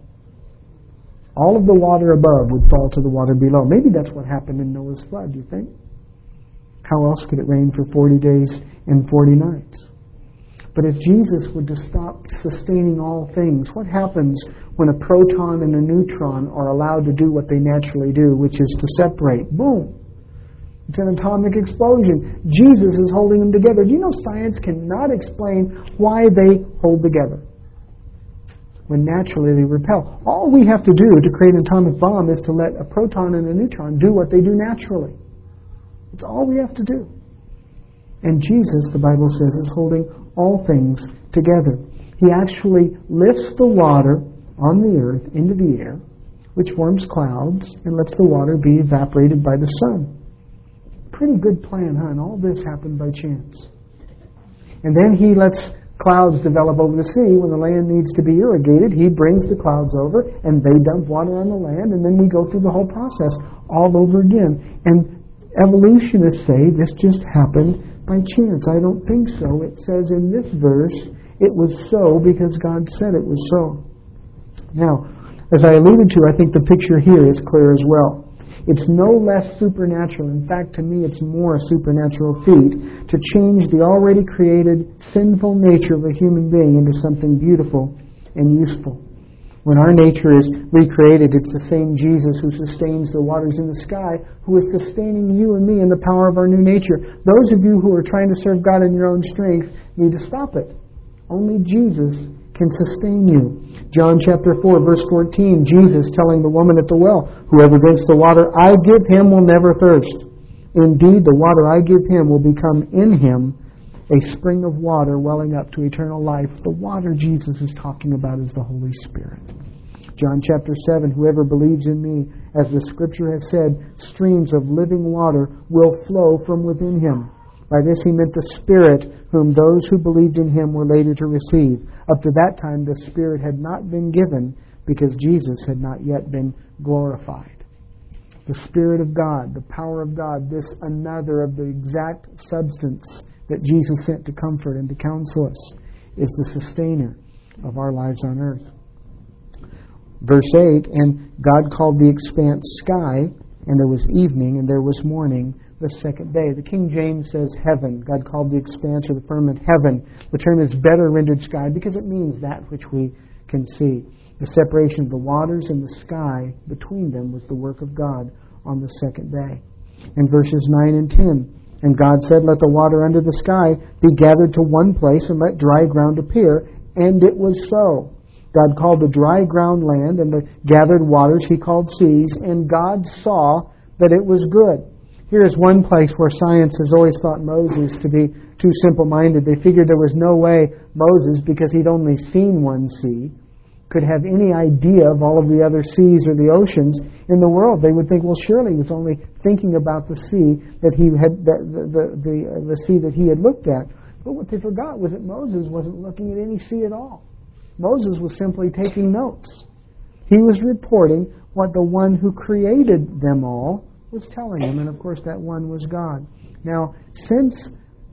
All of the water above would fall to the water below. Maybe that's what happened in Noah's flood, do you think? How else could it rain for 40 days and 40 nights? But if Jesus were to stop sustaining all things, what happens when a proton and a neutron are allowed to do what they naturally do, which is to separate? Boom! It's an atomic explosion. Jesus is holding them together. Do you know science cannot explain why they hold together when naturally they repel? All we have to do to create an atomic bomb is to let a proton and a neutron do what they do naturally. It's all we have to do. And Jesus, the Bible says, is holding all things together. He actually lifts the water on the earth into the air, which forms clouds and lets the water be evaporated by the sun. Pretty good plan, huh? And all this happened by chance. And then He lets clouds develop over the sea. When the land needs to be irrigated, He brings the clouds over and they dump water on the land, and then we go through the whole process all over again. And evolutionists say this just happened by chance. I don't think so. It says in this verse, it was so because God said it was so. Now, as I alluded to, I think the picture here is clear as well. It's no less supernatural. In fact, to me, it's more a supernatural feat to change the already created sinful nature of a human being into something beautiful and useful. When our nature is recreated, it's the same Jesus who sustains the waters in the sky who is sustaining you and me in the power of our new nature. Those of you who are trying to serve God in your own strength need to stop it. Only Jesus can sustain you. John chapter 4, verse 14, Jesus telling the woman at the well, whoever drinks the water I give him will never thirst. Indeed, the water I give him will become in him a spring of water welling up to eternal life. The water Jesus is talking about is the Holy Spirit. John chapter 7, whoever believes in me, as the Scripture has said, streams of living water will flow from within him. By this he meant the Spirit, whom those who believed in him were later to receive. Up to that time, the Spirit had not been given because Jesus had not yet been glorified. The Spirit of God, the power of God, this another of the exact substance that Jesus sent to comfort and to counsel us, is the sustainer of our lives on earth. Verse 8, and God called the expanse sky, and there was evening, and there was morning, the second day. The King James says heaven. God called the expanse or the firmament heaven. The term is better rendered sky because it means that which we can see. The separation of the waters and the sky between them was the work of God on the second day. In verses 9 and 10, and God said, let the water under the sky be gathered to one place, and let dry ground appear. And it was so. God called the dry ground land, and the gathered waters he called seas, and God saw that it was good. Here is one place where science has always thought Moses to be too simple-minded. They figured there was no way Moses, because he'd only seen one sea, could have any idea of all of the other seas or the oceans in the world. They would think, well, surely he was only thinking about the sea that he had, the sea that he had looked at. But what they forgot was that Moses wasn't looking at any sea at all. Moses was simply taking notes. He was reporting what the one who created them all was telling him, and of course that one was God. Now, since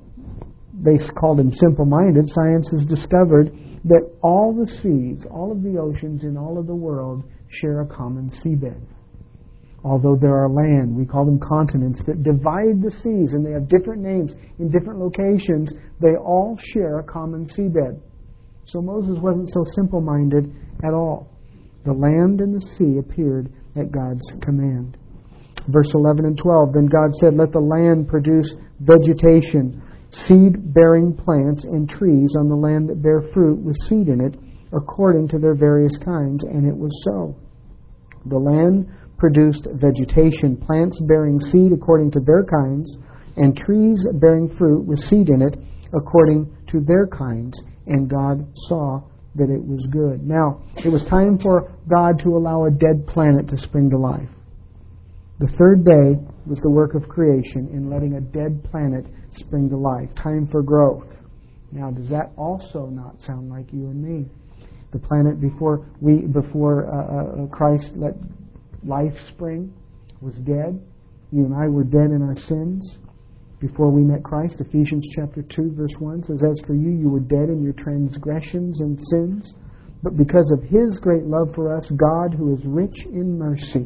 they called him simple-minded, science has discovered that all the seas, all of the oceans in all of the world share a common seabed. Although there are land, we call them continents, that divide the seas, and they have different names in different locations, they all share a common seabed. So Moses wasn't so simple-minded at all. The land and the sea appeared at God's command. Verse 11 and 12, then God said, let the land produce vegetation, seed-bearing plants and trees on the land that bear fruit with seed in it, according to their various kinds, and it was so. The land produced vegetation, plants bearing seed according to their kinds, and trees bearing fruit with seed in it, according to their kinds, and God saw that it was good. Now, it was time for God to allow a dead planet to spring to life. The third day was the work of creation in letting a dead planet spring to life. Time for growth. Now, does that also not sound like you and me? The planet before Christ let life spring was dead. You and I were dead in our sins before we met Christ. Ephesians chapter 2 verse 1 says, as for you, you were dead in your transgressions and sins, but because of his great love for us, God, who is rich in mercy,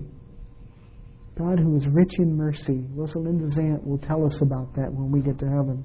God who is rich in mercy, Rosalinda Zant will tell us about that when we get to heaven,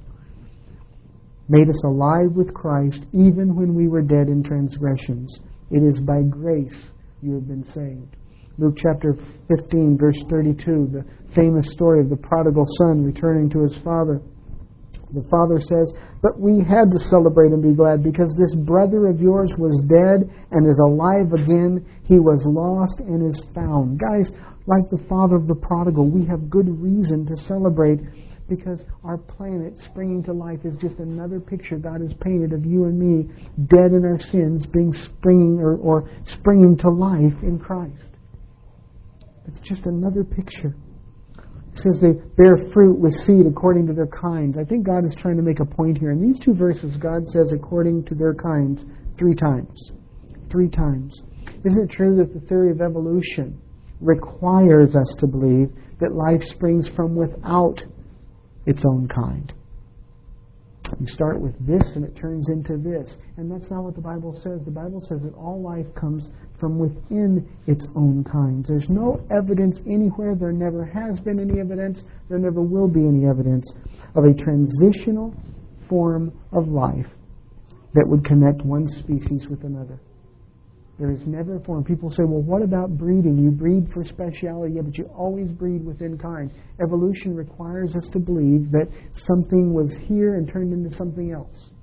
made us alive with Christ even when we were dead in transgressions. It is by grace you have been saved. Luke chapter 15 verse 32, the famous story of the prodigal son returning to his father. The father says, but we had to celebrate and be glad because this brother of yours was dead and is alive again. He was lost and is found. Guys, like the father of the prodigal, we have good reason to celebrate because our planet springing to life is just another picture God has painted of you and me dead in our sins springing to life in Christ. It's just another picture. It says they bear fruit with seed according to their kinds. I think God is trying to make a point here. In these two verses, God says according to their kinds 3 times. 3 times. Isn't it true that the theory of evolution requires us to believe that life springs from without its own kind? You start with this and it turns into this. And that's not what the Bible says. The Bible says that all life comes from within its own kind. There's no evidence anywhere. There never has been any evidence. There never will be any evidence of a transitional form of life that would connect one species with another. There is never a form. People say, well, what about breeding? You breed for speciality, yeah, but you always breed within kind. Evolution requires us to believe that something was here and turned into something else.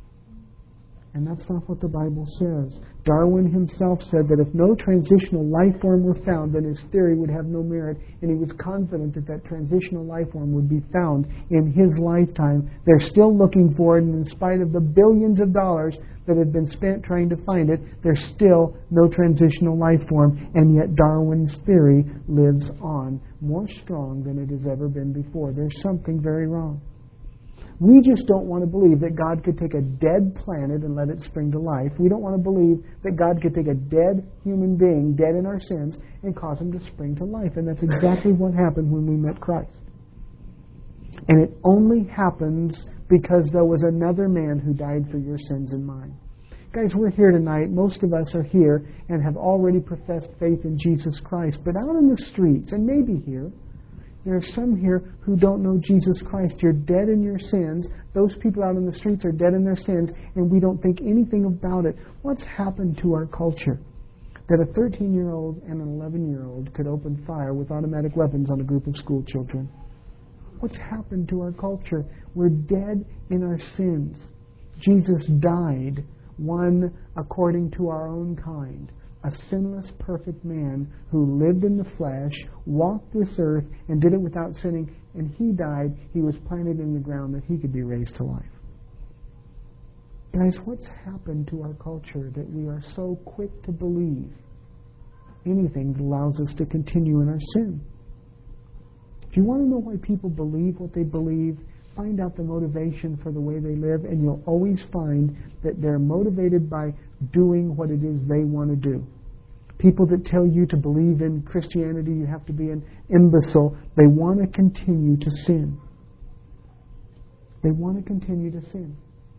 And that's not what the Bible says. Darwin himself said that if no transitional life form were found, then his theory would have no merit, and he was confident that that transitional life form would be found in his lifetime. They're still looking for it, and in spite of the billions of dollars that have been spent trying to find it, there's still no transitional life form, and yet Darwin's theory lives on more strong than it has ever been before. There's something very wrong. We just don't want to believe that God could take a dead planet and let it spring to life. We don't want to believe that God could take a dead human being, dead in our sins, and cause him to spring to life. And that's exactly what happened when we met Christ. And it only happens because there was another man who died for your sins and mine. Guys, we're here tonight. Most of us are here and have already professed faith in Jesus Christ. But out in the streets, and maybe here, there are some here who don't know Jesus Christ. You're dead in your sins. Those people out in the streets are dead in their sins, and we don't think anything about it. What's happened to our culture? That a 13-year-old and an 11-year-old could open fire with automatic weapons on a group of school children. What's happened to our culture? We're dead in our sins. Jesus died, one according to our own kind. A sinless, perfect man who lived in the flesh, walked this earth, and did it without sinning, and he died. He was planted in the ground that he could be raised to life. Guys, what's happened to our culture that we are so quick to believe anything that allows us to continue in our sin? If you want to know why people believe what they believe, find out the motivation for the way they live, and you'll always find that they're motivated by doing what it is they want to do. People that tell you to believe in Christianity, you have to be an imbecile. They want to continue to sin. They want to continue to sin.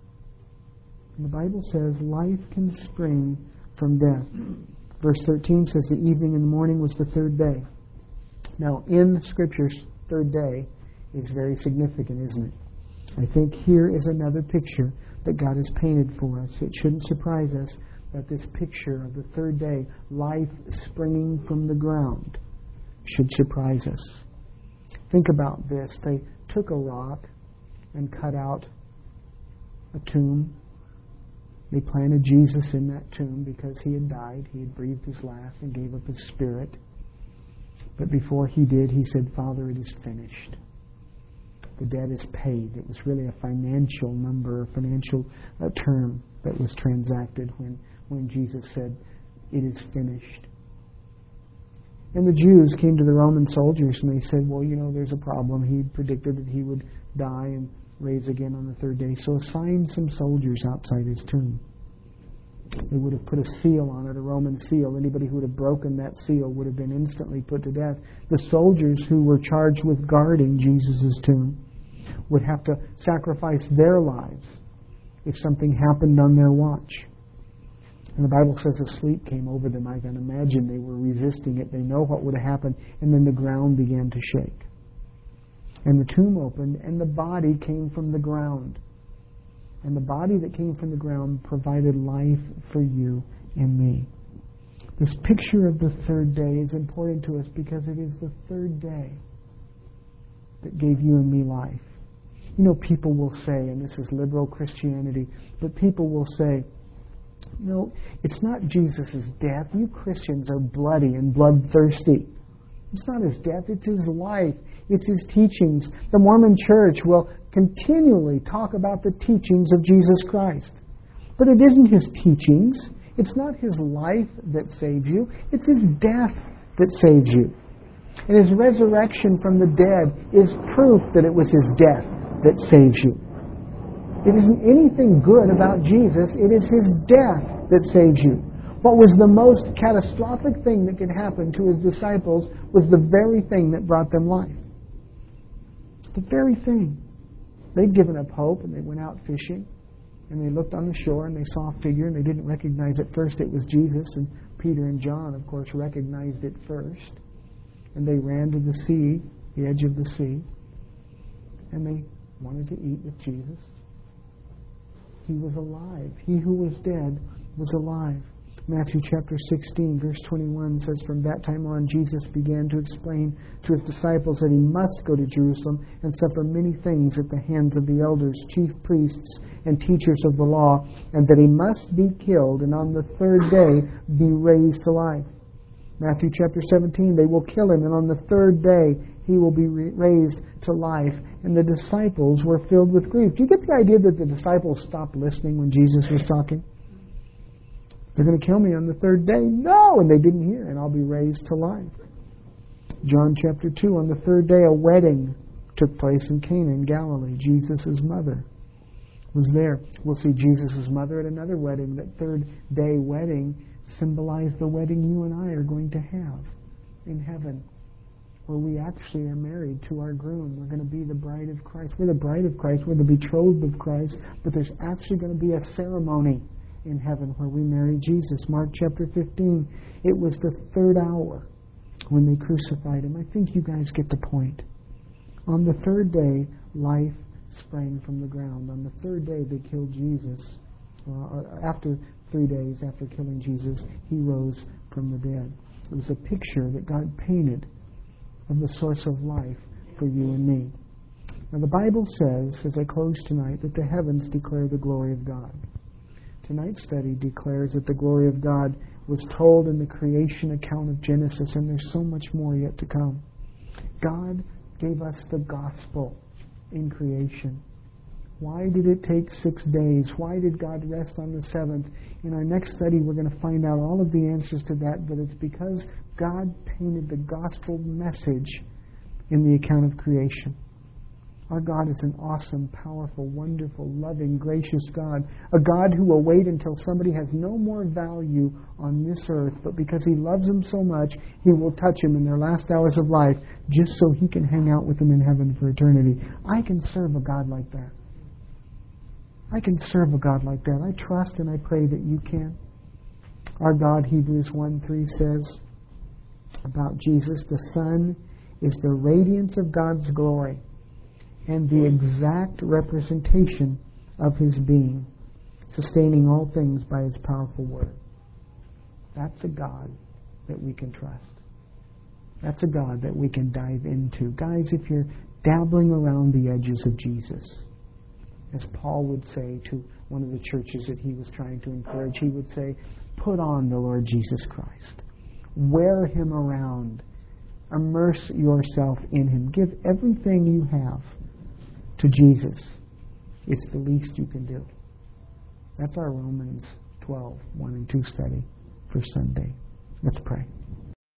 And the Bible says life can spring from death. Verse 13 says the evening and the morning was the third day. Now, in Scripture's third day is very significant, isn't it? I think here is another picture that God has painted for us. It shouldn't surprise us that this picture of the third day, life springing from the ground, should surprise us. Think about this. They took a rock and cut out a tomb. They planted Jesus in that tomb because he had died. He had breathed his last and gave up his spirit. But before he did, he said, "Father, it is finished." The debt is paid. It was really a financial number, a financial term that was transacted when Jesus said, "It is finished." And the Jews came to the Roman soldiers and they said, "Well, there's a problem. He predicted that he would die and raise again on the third day. So assign some soldiers outside his tomb." They would have put a seal on it, a Roman seal. Anybody who would have broken that seal would have been instantly put to death. The soldiers who were charged with guarding Jesus' tomb would have to sacrifice their lives if something happened on their watch. And the Bible says a sleep came over them. I can imagine they were resisting it. They know what would have happened. And then the ground began to shake. And the tomb opened, and the body came from the ground. And the body that came from the ground provided life for you and me. This picture of the third day is important to us because it is the third day that gave you and me life. People will say, and this is liberal Christianity, but people will say, it's not Jesus' death. You Christians are bloody and bloodthirsty. It's not his death, it's his life. It's his teachings. The Mormon Church will continually talk about the teachings of Jesus Christ. But it isn't his teachings. It's not his life that saves you. It's his death that saves you. And his resurrection from the dead is proof that it was his death that saves you. It isn't anything good about Jesus. It is his death that saves you. What was the most catastrophic thing that could happen to his disciples was the very thing that brought them life. The very thing. They'd given up hope and they went out fishing. And they looked on the shore and they saw a figure and they didn't recognize at first it was Jesus. And Peter and John, of course, recognized it first. And they ran to the sea, the edge of the sea. And they wanted to eat with Jesus. He was alive. He who was dead was alive. Matthew chapter 16, verse 21 says, "From that time on, Jesus began to explain to his disciples that he must go to Jerusalem and suffer many things at the hands of the elders, chief priests, and teachers of the law, and that he must be killed and on the third day be raised to life." Matthew chapter 17, "They will kill him, and on the third day he will be raised to life." And the disciples were filled with grief. Do you get the idea that the disciples stopped listening when Jesus was talking? "They're going to kill me on the third day." No, and they didn't hear, "and I'll be raised to life." John chapter 2, on the third day, a wedding took place in Cana in Galilee. Jesus' mother was there. We'll see Jesus' mother at another wedding. That third day wedding symbolized the wedding you and I are going to have in heaven, where we actually are married to our groom. We're going to be the bride of Christ. We're the bride of Christ. We're the betrothed of Christ. But there's actually going to be a ceremony in heaven where we marry Jesus. Mark chapter 15. It was the third hour when they crucified him. I think you guys get the point. On the third day, life sprang from the ground. On the third day, they killed Jesus. After 3 days after killing Jesus, he rose from the dead. It was a picture that God painted of the source of life for you and me. Now the Bible says, as I close tonight, that the heavens declare the glory of God. Tonight's study declares that the glory of God was told in the creation account of Genesis, and there's so much more yet to come. God gave us the gospel in creation. Why did it take 6 days? Why did God rest on the seventh? In our next study, we're going to find out all of the answers to that, but it's because God painted the gospel message in the account of creation. Our God is an awesome, powerful, wonderful, loving, gracious God. A God who will wait until somebody has no more value on this earth, but because he loves them so much, he will touch them in their last hours of life just so he can hang out with them in heaven for eternity. I can serve a God like that. I can serve a God like that. I trust and I pray that you can. Our God, Hebrews 1:3 says about Jesus, the Son is the radiance of God's glory and the exact representation of his being, sustaining all things by his powerful word. That's a God that we can trust. That's a God that we can dive into. Guys, if you're dabbling around the edges of Jesus, as Paul would say to one of the churches that he was trying to encourage, he would say, put on the Lord Jesus Christ. Wear him around. Immerse yourself in him. Give everything you have to Jesus. It's the least you can do. That's our Romans 12, 1 and 2 study for Sunday. Let's pray.